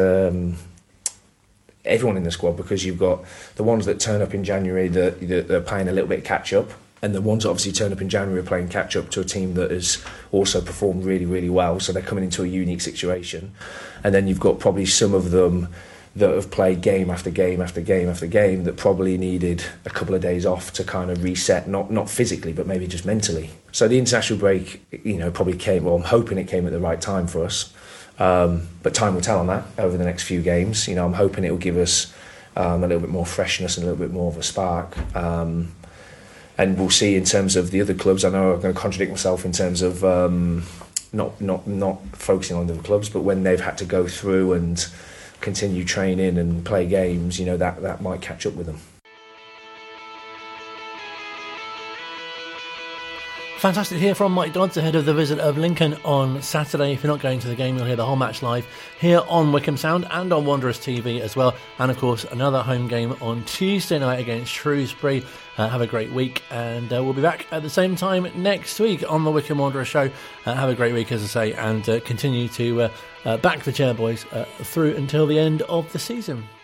everyone in the squad, because you've got the ones that turn up in January that are playing a little bit catch up, and the ones that obviously turn up in January are playing catch up to a team that has also performed really, really well, so they're coming into a unique situation. And then you've got probably some of them that have played game after game after game after game that probably needed a couple of days off to kind of reset, not physically, but maybe just mentally. So the international break, you know, probably came, well, I'm hoping it came at the right time for us. But time will tell on that over the next few games. You know, I'm hoping it will give us a little bit more freshness and a little bit more of a spark. And we'll see in terms of the other clubs. I know I'm going to contradict myself in terms of not focusing on the clubs, but when they've had to go through and continue training and play games, you know, that might catch up with them. Fantastic to hear from Mike Dodds ahead of the visit of Lincoln on Saturday. If you're not going to the game, you'll hear the whole match live here on Wycombe Sound and on Wanderers TV as well. And of course, another home game on Tuesday night against Shrewsbury. Have a great week, and we'll be back at the same time next week on the Wycombe Wanderers show. Have a great week, as I say, and continue to back the Chairboys through until the end of the season.